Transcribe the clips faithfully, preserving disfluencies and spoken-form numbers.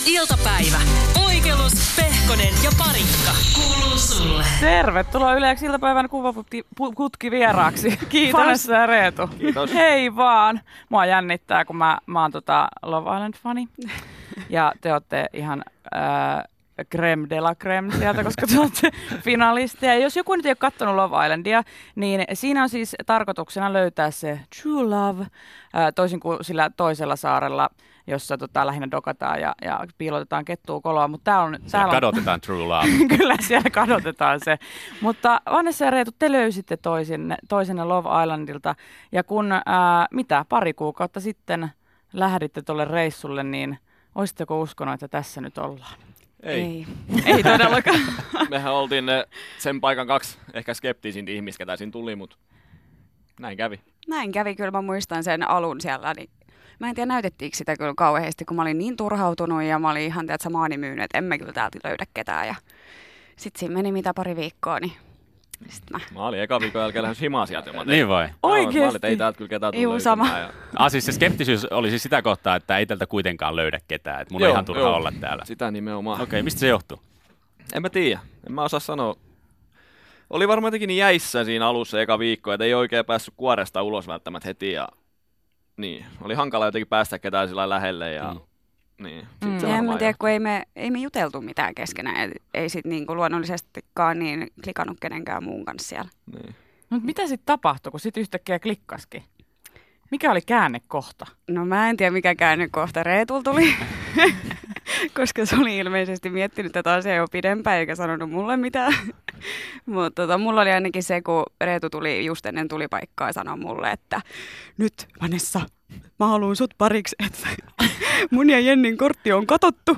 iltapäivä. Oikelus, Pehkonen ja Parikka. Kuuluu sulle. Tervetuloa Yleäksi iltapäivän kuvaputki vieraaksi. Kiitos. Vanessa ja Reetu. Kiitos. Hei vaan. Mua jännittää, kun mä, mä oon tota Love Island-fani. Ja te ootte ihan äh, creme de la creme sieltä, koska te olette finalisteja. Jos joku nyt ei ole katsonut Love Islandia, niin siinä on siis tarkoituksena löytää se true love, äh, toisin kuin sillä toisella saarella, jossa tota, lähinnä dokataan ja, ja piilotetaan kettua koloa. Mutta täällä on, siellä on, kadotetaan true love. Kyllä, siellä kadotetaan se. Mutta Vanessa ja Reetu, te löysitte toisenne, toisenne Love Islandilta. Ja kun, ää, mitä, pari kuukautta sitten lähditte tuolle reissulle, niin olisitteko uskonut, että tässä nyt ollaan? Ei. Ei, Ei todellakaan. Mehän oltiin sen paikan kaksi ehkä skeptisin ihmistä, ketä siinä tuli, mutta näin kävi. Näin kävi, kyllä mä muistan sen alun siellä, niin mä en tiedä näytettiinkö sitä kyllä kauheasti, kun mä olin niin turhautunut ja mä olin ihan tiedät, maani myynyt, että emme kyllä täältä löydä ketään. Ja sit siinä meni mitä pari viikkoa, niin sit mä... Mä olin eka viikon jälkeen lähes himaa sieltä. Niin vai? Oikeesti? Mä olin, että ei täältä kyllä ketään tule sama. Ja... Ah, siis se skeptisyys oli siis sitä kohtaa, että ei tältä kuitenkaan löydä ketään. Että mun joo, on ihan turha joo. olla täällä. Sitä nimenomaan. Okei, okay, mistä se johtuu? En mä tiedä. En mä osaa sanoa. Oli varmaan jotenkin niin jäissä siinä alussa eka viikko, että ei oikein päässyt kuoresta ulos välttämättä heti. Ja... Niin, oli hankala jotenkin päästä ketään sillä lähelle ja... Mm. Niin, mm. Ja en mä tiedä, kun ei me, ei me juteltu mitään keskenään. Ei sit niinku luonnollisestikaan niin klikannut kenenkään muun kanssa siellä. Niin. No, mitä sitten tapahtui, kun sitten yhtäkkiä klikkaskin? Mikä oli käännekohta? No mä en tiedä, mikä käännekohta Reetul tuli. Koska se oli ilmeisesti miettinyt tätä asiaa jo pidempään eikä sanonut mulle mitään. Mutta tota, mulla oli ainakin se, kun Reetu tuli just ennen tulipaikkaa ja sanoi mulle, että nyt Vanessa, mä haluun sut pariksi, että mun ja Jennin kortti on katottu.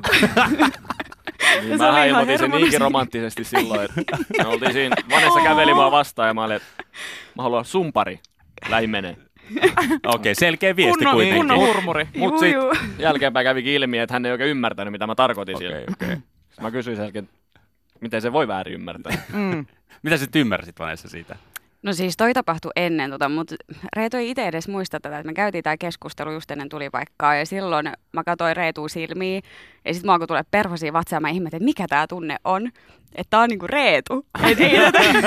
Niin, mä ilmoitin sen niinkin romanttisesti silloin, että me oltiin siinä, Vanessa käveli mua vastaan ja mä olin, että mä haluan sun pari, lähi menee. Okei, okay, selkeä viesti kunnon, kuitenkin. Kunnon hurmuri. Mutta sitten jälkeenpäin kävikin ilmi, että hän ei oikein ymmärtänyt, mitä mä tarkoitin okay, sillä. Okay. Mä kysyin sen jälkeen, miten se voi väärin ymmärtää. Mm. Mitä sä ymmärsit, Vanessa, siitä? No siis toi tapahtui ennen, tota, mutta Reetu ei itse edes muista tätä, että me käytiin tämä keskustelu just ennen tulipaikkaa ja silloin mä katsoin Reetua silmiin ja sitten mä alkoi tulla perhosia vatsaan ja mä ihmettelin, että mikä tää tunne on, että tää on niinku Reetu. Et ei,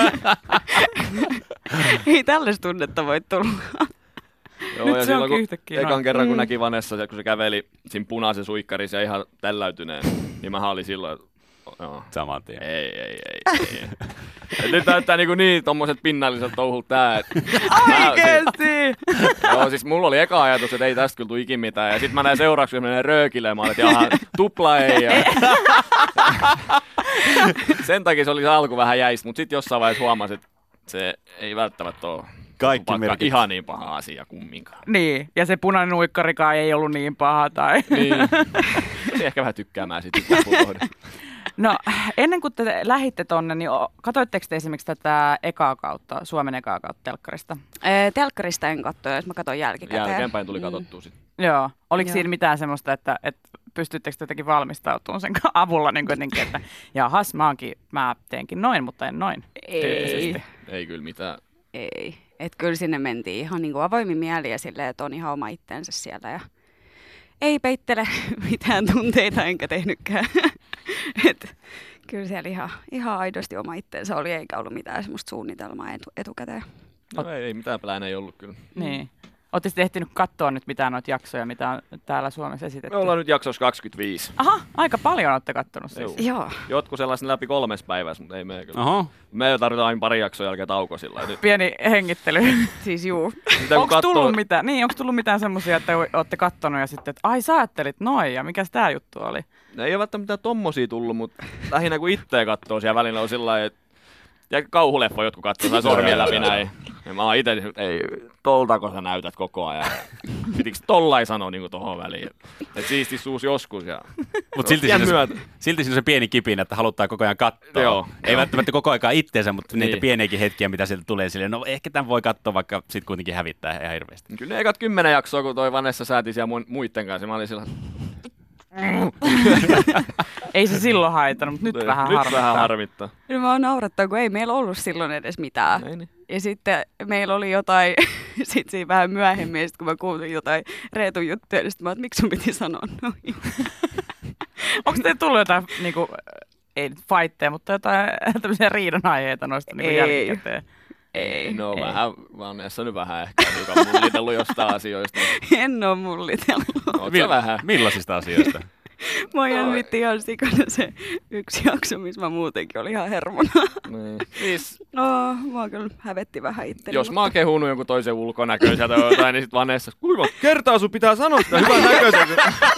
ei tällaista tunnetta voi tulla. Joo, nyt ja se silloin, onkin kun yhtäkkiä. ekan no. kerran, kun mm. näki Vanessa, kun se käveli siinä punaisen suikkarissa ja ihan tälläytyneen, niin mä olin silloin, että joo. Saman tien. Ei, ei, ei. ei. Et nyt näyttää niinku niin tommoset pinnalliset touhut tää. Et Oikeesti! Joo, siis mulla oli eka ajatus, että ei tästä kyllä tule ikin mitään. Ja sit mä näin seuraavaksi, kun menee röökilemään, että jaha, tupla ei. Ja... Sen takia se oli se alku vähän jäis, mutta sit jossain vaiheessa huomasin, että se ei välttämättä ole Kaikki merkit. ihan niin paha asia kumminkaan. Niin, ja se punainen uikkarikaan ei ollut niin paha. Tai... Niin. Se ehkä vähän tykkäämään sit. No, ennen kuin te lähditte tonne, niin katsoitteko te esimerkiksi tätä ekaa kautta, Suomen ekaa kautta telkkarista? Ee, telkkarista en katso, jos mä katson jälkikäteen. Jälkeenpäin tuli katsottua sitten. Mm. Joo. Oliko Joo. siinä mitään semmoista, että, että pystyttekö jotenkin valmistautumaan sen avulla, niin jotenkin, että jahas, mä, onkin, mä teenkin noin, mutta en noin? Ei. Ei kyllä mitään. Ei. Et kyllä sinne mentiin ihan niin kuin avoimin mieli ja silleen, että on ihan oma itsensä siellä ja ei peittele mitään tunteita enkä tehnytkään. Et kyllä siellä ihan, ihan aidosti oma itsensä oli eikä ollut mitään semmoista suunnitelmaa etu, etukäteen. No ei, ei mitään plänejä ei ollut kyllä. Niin. Ootte sitten ehtinyt katsoa nyt mitään noita jaksoja, mitä on täällä Suomessa esitetty? Me ollaan nyt jaksossa kaksikymmentäviisi. Aha, aika paljon olette kattonut siis. Joo. Joo. Jotkut sellaisen läpi kolmes päivässä, mutta ei me kyllä. Oho. Me tarvitaan aina pari jaksoa jälkeen tauko sillä nyt. Pieni hengittely. Siis juu. Onko tullut mitään, niin, onko tullut mitään semmoisia, että olette kattonut ja sitten, että ai sä ajattelit noin ja mikäs tää juttu oli? No, ei ole välttämättä mitään tommosia tullut, mutta lähinnä kun itseä katsoo siellä välillä on sillä lailla, että ja kauhuleffa jotkut katsoo tai sormien läpi näin. Ja mä oon ite, ei, toltako sä näytät koko ajan. Pitikö tollai sanoa niinku tohon väliin. Että siisti suus joskus. Ja... Mutta silti, silti siinä on se pieni kipinä, että haluttaa koko ajan katsoa. Joo, ei joo. välttämättä koko ajan itteensä, mutta niin. niitä pieniäkin hetkiä, mitä sieltä tulee silleen, no ehkä tämän voi katsoa, vaikka sit kuitenkin hävittää ihan hirveästi. Kyllä ne ekat kymmenen jaksoa, kun toi Vanessa sääti siellä muitten kanssa, mä olin sillä... Ei se silloin haitannut, mutta nyt Nyt vähän nyt harmittaa. vähän harmittaa. No mä oon naurattaa, kun ei meillä ollut silloin edes mitään. Ei niin. Ja sitten meillä oli jotain, sit siinä vähän myöhemmin, sit kun mä kuulin jotain Reetun juttuja, niin sit mä oon, että miksi sun piti sanoa noin? Onko teille tullut jotain, niinku, ei nyt fightteja, mutta jotain tämmöisiä riidan aiheita noista niinku jälkikäteen? Ei. No Ei. vähän, mä oon näissä nyt vähän ehkä hiukan mullitellut jostain asioista. En oo mullitellut. Oot sä vähän? Millaisista asioista? Mua jännitti ihan sikana se yksi jakso, missä mä muutenkin olin ihan hermona. Niin. Siis, No, mua kyllä hävetti vähän itteni. jos mä oon kehunut jonkun toisen ulkonäköiseltä jotain, niin sit Vanessa, kuinka monta kertaa sun pitää sanoa sitä hyvän näköiseltä?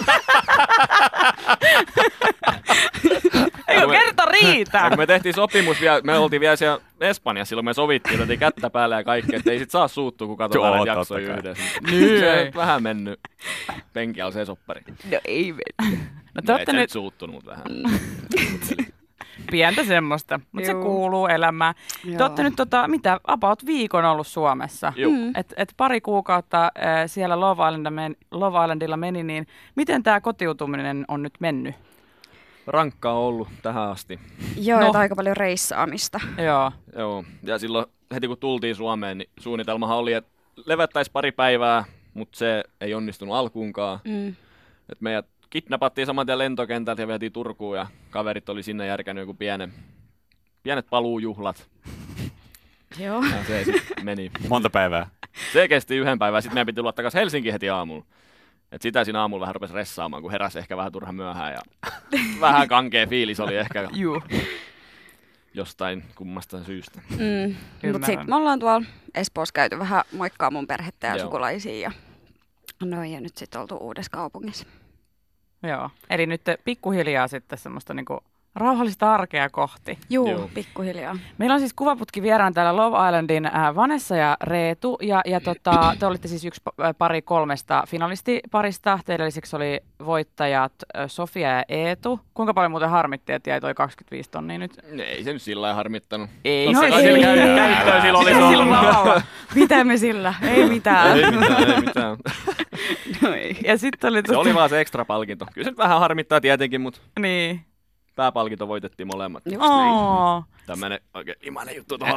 Eikö kerta riitä? Ja kun me tehtiin sopimus vielä, me oltiin vielä siellä Espanjassa, silloin me sovittiin, että kättä päälle ja kaikkea, että ei sit saa suuttua, kun katsotaan Joo, näitä jaksoja totta kai. yhdessä. Niin. Se on vähän mennyt penkialla se soppari. No ei mene. No te No, olette et sä nyt nyt suuttunut, mutta vähän. pientä semmoista, mutta se Juu. kuuluu elämään. Te Joo. olette nyt tota, mitä, about viikon ollut Suomessa. Juu. Mm. Et, et pari kuukautta äh, siellä Love, Islandilla men, Love Islandilla meni, niin miten tämä kotiutuminen on nyt mennyt? Rankkaa on ollut tähän asti. Joo, No. no. aika paljon reissaamista. Joo. Joo, ja silloin heti kun tultiin Suomeen, niin suunnitelmahan oli, että levättäisiin pari päivää, mutta se ei onnistunut alkuunkaan. Mm. Et meidät kidnappattiin saman tien lentokentältä ja vietiin Turkuun ja kaverit oli sinne järkännyt joku pienen, pienet paluujuhlat. Joo. Ja se sitten meni. Monta päivää. Se kesti yhden päivän, sitten meidän piti tulla takaisin Helsinkiin heti aamulla. Et sitä siinä aamulla vähän rupesi ressaamaan, kun heräsi ehkä vähän turhan myöhään ja vähän kankea fiilis oli ehkä Juu. jostain kummasta syystä. Mm. Ymmärrän. Mutta sitten me ollaan tuolla Espoossa käyty vähän moikkaa mun perhettä ja Joo. sukulaisia. Ja noin, ja nyt sitten oltu uudessa kaupungissa. Joo. Eli nyt te pikkuhiljaa sitten semmoista niinku rauhallista arkea kohti. Juu, Joo. pikkuhiljaa. Meillä on siis kuvaputki vieraan täällä Love Islandin äh, Vanessa ja Reetu. Ja, ja tota, te olitte siis yksi pa- pari kolmesta finalistiparista. Teidän lisäksi oli voittajat äh, Sofia ja Eetu. Kuinka paljon muuten harmitti, että jäi toi kaksikymmentäviisi tonnia nyt? Ei se nyt sillä lailla harmittanut. Ei, Totta no kai ei. sillä käy- käyttöä sillä olisi Sillä ollut. lailla. Mitä me sillä? Ei mitään. Ei mitään, ei mitään. No ei. Ja sitten oli... Se oli vaan se ekstra palkinto. Kyllä se nyt vähän harmittaa tietenkin, mutta Niin. pääpalkinto voitettiin molemmat. Just näin. Oo. Tämmönen oikein imainen juttu tuohon.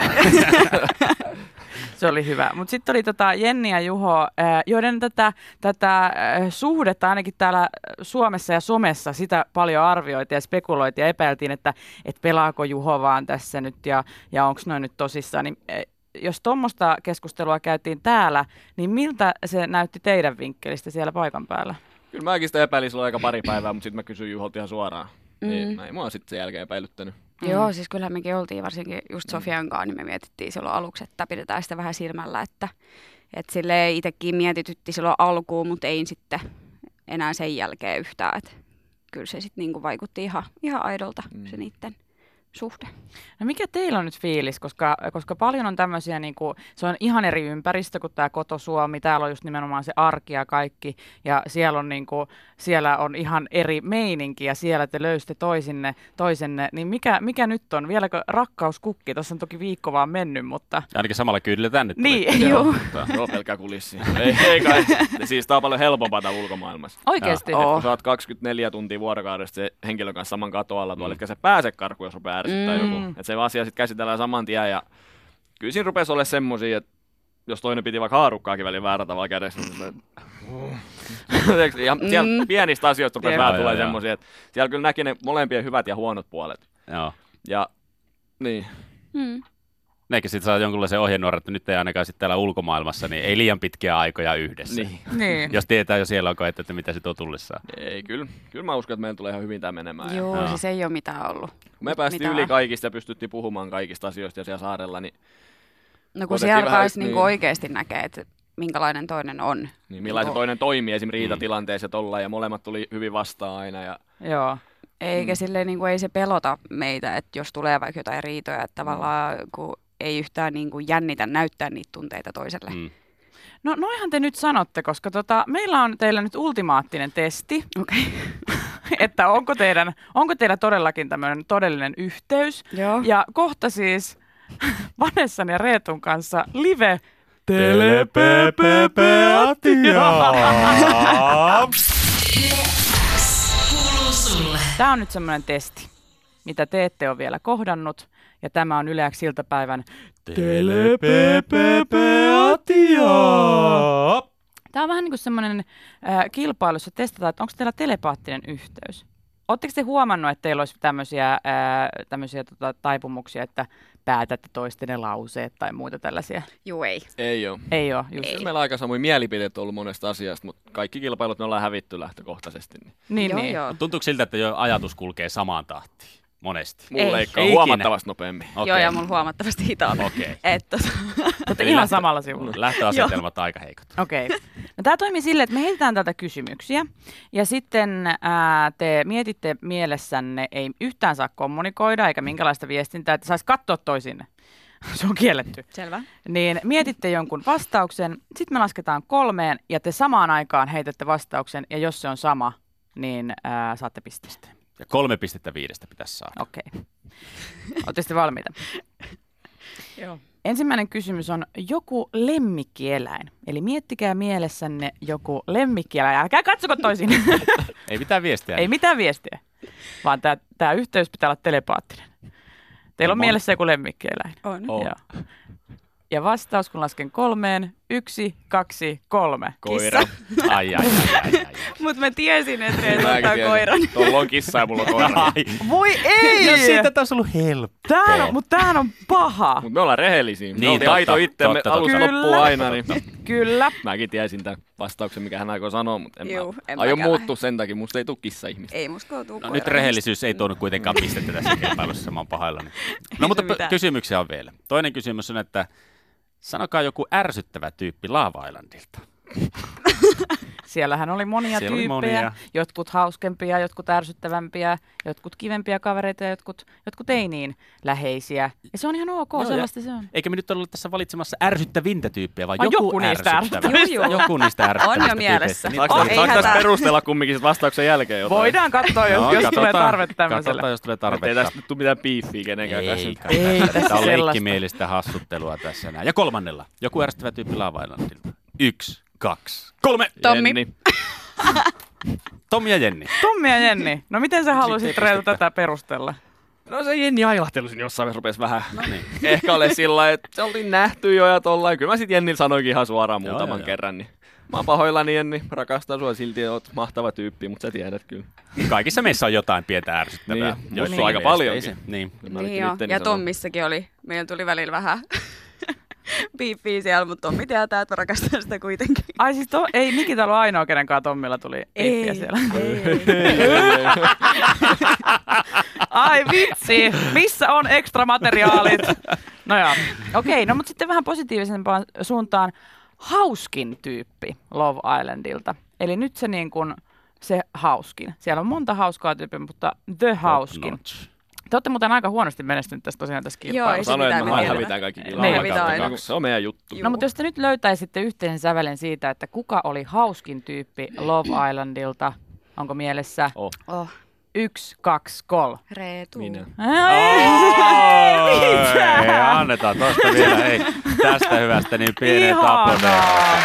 Se oli hyvä. Mutta sitten oli tota Jenni ja Juho, ää, joiden tätä, tätä ää, suhdetta ainakin täällä Suomessa ja somessa sitä paljon arvioitiin ja spekuloitiin ja epäiltiin, että et pelaako Juho vaan tässä nyt ja, ja onko noin nyt tosissaan. Niin, ää, jos tuommoista keskustelua käytiin täällä, niin miltä se näytti teidän vinkkelistä siellä paikan päällä? Kyllä mäkin sitä epäilin silloin aika pari päivää, mutta sitten mä kysyin Juholta ihan suoraan. Mm. Niin, mä ei mua sitten sen jälkeen epäilyttänyt. Mm. Joo, siis kyllähän mekin oltiin varsinkin just Sofian kanssa, niin me mietittiin silloin aluksi, että pidetään sitä vähän silmällä, että, että silleen itsekin mietitytti silloin alkuun, mutta ei sitten enää sen jälkeen yhtään, että kyllä se sitten niinku vaikutti ihan, ihan aidolta Mm. se niiden suhde. No mikä teillä on nyt fiilis, koska, koska paljon on tämmöisiä, niin kuin, se on ihan eri ympäristö kuin tämä koto-Suomi, täällä on just nimenomaan se arki ja kaikki, ja siellä on, niin kuin, siellä on ihan eri meininki, ja siellä te löysitte toisinne, toisenne, niin mikä, mikä nyt on? Vieläkö rakkauskukki? Tuossa on toki viikko vaan mennyt, mutta... Ainakin samalla kyydillä tänne tuli. Niin, Joo. Mutta Joo, pelkkää kulissi. Ei, ei kai. Siis tää on paljon helpompaa täällä ulkomaailmassa. Oikeasti. Et kun sä oot kaksikymmentäneljä tuntia vuorokaudesta se henkilön kanssa saman katoalla tuolla, mm. etkä sä pääse karkuun, jos rupeaa ärsyttää Mm. joku. Että se asia sitten käsitellään saman tien ja kyllä siinä rupesi olemaan semmosia, että jos toinen piti vaikka haarukkaakin välillä väärällä tavalla kädessä, niin se... ja siellä Mm. pienistä asioista rupesi Jep. vähän Joo, tulee joo, joo. semmosia, että siellä kyllä näki ne molempien hyvät ja huonot puolet. joo. Ja niin, Mm. Nekin sitten saa jonkunlaisen ohjenuoran, että nyt ei ainakaan sitten täällä ulkomaailmassa, niin ei liian pitkiä aikoja yhdessä. niin. Niin. Jos tietää jo siellä on koettu, että mitä se tuo tullessaan. Ei, kyllä, kyllä mä uskon, että meillä tulee ihan hyvin tää menemään. Ja Joo, Joo. siis ei ole mitään ollut. kun me päästiin Mitään. yli kaikista ja pystyttiin puhumaan kaikista asioista ja siellä saarella, niin, No kun Otettiin siellä vähän- pääsi niinku niin. oikeasti näkee, että minkälainen toinen on. niin millaisen Joo. toinen toimii esim. Riitatilanteessa ja tollaan, ja molemmat tuli hyvin vastaan aina. Ja, Joo. Eikä Mm. silleen, niin kuin, ei se pelota meitä, että jos tulee vaikka jotain riitoja, että tavallaan kun ei yhtään niin kuin jännitä näyttää niitä tunteita toiselle. Mm. No noihan te nyt sanotte, koska tota, meillä on teillä nyt ultimaattinen testi, Okei. että onko, teidän, onko teillä todellakin tämmöinen todellinen yhteys. Joo. Ja kohta siis Vanessan ja Reetun kanssa live Kuuluu sulle. Tämä on nyt semmoinen testi, mitä te ette ole vielä kohdannut. Ja tämä on Yle X iltapäivän Tämä on vähän niin kuin semmoinen äh, kilpailussa testataan, että onko teillä telepaattinen yhteys. ootteko te huomannut, että teillä olisi tämmöisiä, ää, tämmöisiä tota, taipumuksia, että päätätte toistenne lauseet tai muita tällaisia? Juu, ei. Ei ole. Ei ole, just. Ei. Meillä on aika samoin mielipiteet ollut monesta asiasta, mutta kaikki kilpailut me ollaan hävitty lähtökohtaisesti. Niin Niin, joo, niin. joo. Tuntuuko siltä, että jo ajatus kulkee samaan tahtiin? Monesti. mulla Ei. leikkaa Ei huomattavasti nopeammin. Okei. Joo, ja mun huomattavasti hitaammin. Okei. Että Olette Eli ihan lähtö- samalla sivulla. Lähtöasetelmat aika heikot. Okei. No, tämä toimii silleen, että me heitetään täältä kysymyksiä ja sitten ää, te mietitte mielessänne, ei yhtään saa kommunikoida eikä minkälaista viestintää, että saisi katsoa toisinne. Se on kielletty. Selvä. Niin mietitte jonkun vastauksen, sitten me lasketaan kolmeen ja te samaan aikaan heitätte vastauksen ja jos se on sama, niin ää, saatte pisteestä. Ja kolme pistettä viidestä pitäisi saada. Okei. Oletteko sitten valmiita? Joo. Ensimmäinen kysymys on joku lemmikkieläin. Eli miettikää mielessänne joku lemmikkieläin. Älkää katsoko toisin. Ei mitään viestiä. Ei mitään viestiä, vaan tämä yhteys pitää olla telepaattinen. Teillä on Mon- mielessä joku lemmikkieläin. On. On. Joo. Ja vastaus, kun lasken kolmeen, yksi, kaksi, kolme. Koira. Ai, ai, ai, ai, ai. Mutta mä tiesin, että Reetu Mäkin ottaa tiedän. koiran. Tuolla on kissa ja mulla on koira. Ai. Voi ei! No siitä taas ollut helppo. Tämähän on, mutta tämähän on paha. Mutta me ollaan rehellisiä. Me Niin, oltiin totta, aito itsemme totta, alusta totta. loppuun aina. Niin Kyllä. mäkin tiesin tämän vastauksen, mikä hän aikoo sanoa, mutta en Juu, mä en aio mäkään muuttua sen takia. Musta ei tule kissa-ihmistä. Ei musta tuu No, koira. nyt rehellisyys ei tuonut kuitenkaan pistettä tässä kilpailussa, mä oon pahoillani. No mutta mitään. p- kysymyksiä on vielä. Toinen kysymys on, että sanokaa joku ärsyttävä tyyppi Lava Islandilta. Siellähän oli monia Siellä oli tyyppejä, monia. jotkut hauskempia, jotkut ärsyttävämpiä, jotkut kivempiä kavereita ja jotkut, jotkut ei niin läheisiä. Ja se on ihan ok, Joo, sellaista se on. Eikä me nyt olla tässä valitsemassa ärsyttävintä tyyppiä, vaan Ai, joku, joku niistä ärsyttävä. ärsyttävistä. Joo, joo. Joku niistä ärsyttävistä On jo mielessä. tyypeistä. Saanko Oh, ei saanko tässä hätää. perustella kumminkin sit vastauksen jälkeen jotain? Voidaan katsoa, jos, No, jos tulee katsotaan. tarvetta tämmöiselle. Katsotaan, jos tulee Että ei tarvetta. tästä nyt tule mitään biiffiä kenenkään kanssa. Ei, Ei ei tässä tässä on sellaista. leikkimielistä hassuttelua tässä näin. Ja kolmannella, joku ärsyttävä tyyppi Lava Islandilta. Yksi, kaksi, kolme. Tommi. Jenni. Tommi ja Jenni. Tommi ja Jenni, no miten sä haluaisit Sitten Reetu pistettä. tätä perustella? No se Jenni ailahtelu siinä jossain vaiheessa rupesi vähän. No niin. Ehkä ole sillä lailla, että se oltiin nähty jo ja tollain. Kyllä mä sit Jennillä sanoinkin ihan suoraan Joo, muutaman joo, kerran. Niin mä oon pahoillani Jenni, rakastan sua silti, oot mahtava tyyppi, mutta sä tiedät kyllä. Kaikissa meissä on jotain pientä ärsyttävää. Niin, Joissakin musta aika mielestä paljonkin. ei se- Niin. Mä Niin yritin joo. itteni Ja sanoa. Tommissakin oli. Meillä tuli välillä vähän piippiä siellä, mutta Tommi tietää, että mä rakastan sitä kuitenkin. Ai siis to, ei Nikita ollut ainoa, kenenkaan Tommilla tuli piippiä siellä. ei, ei. Ai vitsi, missä on ekstra materiaalit? No joo, okei, no mutta sitten vähän positiivisempaan suuntaan hauskin tyyppi Love Islandilta. Eli nyt se niin kuin se hauskin. Siellä on monta hauskaa tyyppiä, mutta the hauskin. Notch. Te olette muuten aika huonosti menestynyt tässä tosiaan tässä Joo, kilpailussa. ei se Sanoin, mitään että me me hävitään tiedetään. kaikki Niin. kilpailut. Hävitään aina. Se on meidän juttu. No mutta jos te nyt löytäisitte yhteisen sävelen siitä, että kuka oli hauskin tyyppi Love Islandilta, onko mielessä Oh, Oh, yksi, kaksi, kolme? Reetu. minä. Ei, annetaan tosta vielä. Hei, tästä hyvästä niin pienet aplodit.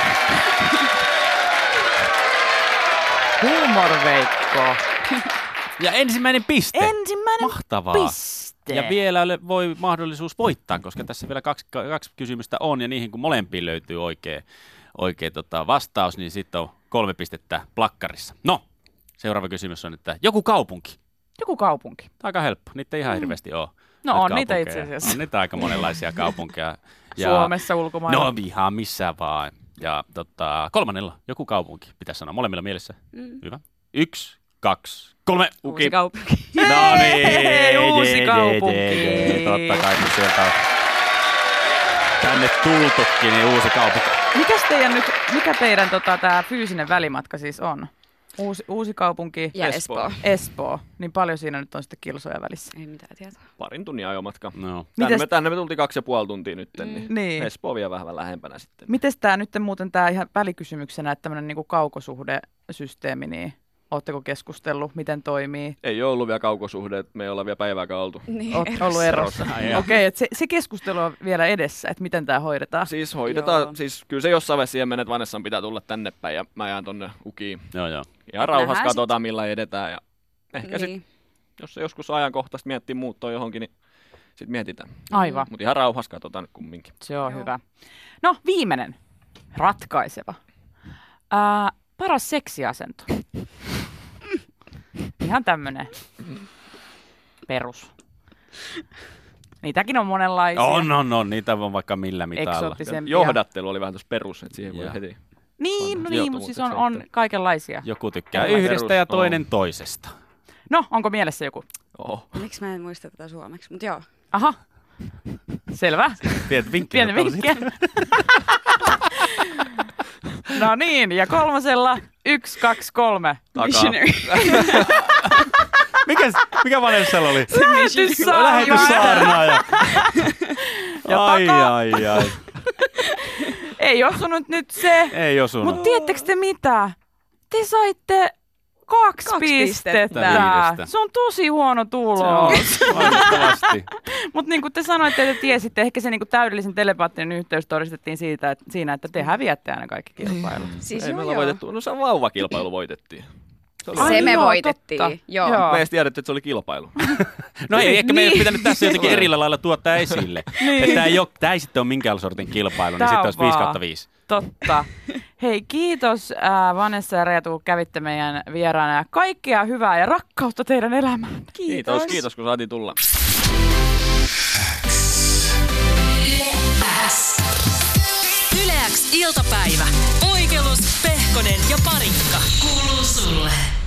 Huumorveikko. Ja ensimmäinen piste. Ensimmäinen Mahtavaa. piste. Ja vielä ole- voi mahdollisuus voittaa, koska tässä vielä kaksi, kaksi kysymystä on, ja niihin kun molempiin löytyy oikea, oikea tota, vastaus, niin sitten on kolme pistettä plakkarissa. No, seuraava kysymys on, että joku kaupunki. Joku kaupunki. Aika helppo, niitä ei ihan hirveästi ole. No Näitä on niitä kaupunkeja. itse asiassa. On niitä aika monenlaisia kaupunkeja. Suomessa, ulkomailla. No ihan missä vaan. Ja tota, kolmannella, joku kaupunki, pitäisi sanoa molemmilla mielessä. Mm. Hyvä. Yksi, kaksi, kolme. Uusi kaupunki. No niin, Hei, uusi jee, kaupunki. jee, jee. Totta kai, kun sieltä on tänne tultukin, niin uusi kaupunki. Mikäs teidän nyt, mikä teidän tota, tää fyysinen välimatka siis on? Uusi, uusi kaupunki, Ja Espoo. Espoo. Espoo. Niin paljon siinä nyt on sitten kilsoja välissä. Ei mitään tietoa. Parin tunnin ajomatka. No. Tänne Mites- me, tänne me tultiin kaksi ja puoli tuntia nyt, niin, Niin. Espoo vielä vähän lähempänä sitten. Mites tää nyt muuten tää ihan välikysymyksenä, että tämmönen niinku kaukosuhdesysteemi, niin ootteko keskustellut, miten toimii? Ei ole ollut vielä kaukosuhde, että me ei olla vielä päivääkään oltu. Niin, Oot erossa. ollut erossa. Ai jaa. Okei, okay, se, se keskustelu on vielä edessä, että miten tämä hoidetaan. Siis hoidetaan, Joo. siis kyllä se jossain vaiheessa siihen menee, että Vanessan pitää tulla tänne päin ja mä jään tonne Ukiin. Joo, joo. Ihan Et rauhassa nähdään katsotaan millä edetään ja ehkä Niin. sit, jos se joskus ajankohtaisesti miettii muuttoa johonkin, niin sit mietitään. Aivan, Mutta ihan rauhassa katsotaan nyt kumminkin. se on Joo. hyvä. No viimeinen, ratkaiseva. Ää, paras seksiasento. Ihan tämmönen perus. Niitäkin on monenlaisia. On, on, on. Niitä on vaikka millä mitalla. Eksoottisempia. Johdattelu oli vähän tuossa perus, että siihen voi Joo. heti. Niin, no Joo, niin, mutta siis on, on soittelu. kaikenlaisia. Joku tykkää Perus, yhdestä ja toinen on. toisesta. No, onko mielessä joku? Oho. Miksi mä en muista tätä suomeksi? Mutta joo. Aha, selvä. Pienet vinkkiä. Pieni vinkkiä. No niin, ja kolmosella yksi, kaksi, kolme. Takaa. Missionary. Mikä, mikä Vanessalla oli? Lähetyssaarnaaja. Lähetyssaarnaaja. Ja Ai, takaa. ai, ai. Ei osunut nyt se. Ei osunut. Mutta tiedättekö te mitä? Te saitte kaksi, Kaksi pistettä. pistettä. Viidestä. Se on tosi huono Se tulos. on valitettavasti. Mutta niin kuin te sanoitte, että tiesitte, ehkä se niin kuin täydellisen telepaattinen yhteys todistettiin siitä, että, siinä, että te häviätte aina kaikki kilpailut. Siis Ei joo, meillä joo. voitettu. No se vauvakilpailu voitettiin. Se oli Ai Se me joo, voitettiin. totta. Joo. Joo. Me ei edes tiedetty, että se oli kilpailu. No ei, ehkä meidän Niin. pitänyt tässä jotenkin eri lailla tuottaa esille. Niin. Että tämä ei, ole, tämä ei sitten ole minkään sortin kilpailu, niin Tää sitten on olisi viisi vaan. kautta viisi. Totta. Hei, kiitos äh, Vanessa ja Reetu, kun kävitte meidän vieraana. Ja kaikkea hyvää ja rakkautta teidän elämään. Kiitos, kiitos kun saatiin tulla. Yle X iltapäivä. Oikeus, Pehkonen ja Parikka. Kuuluu sulle.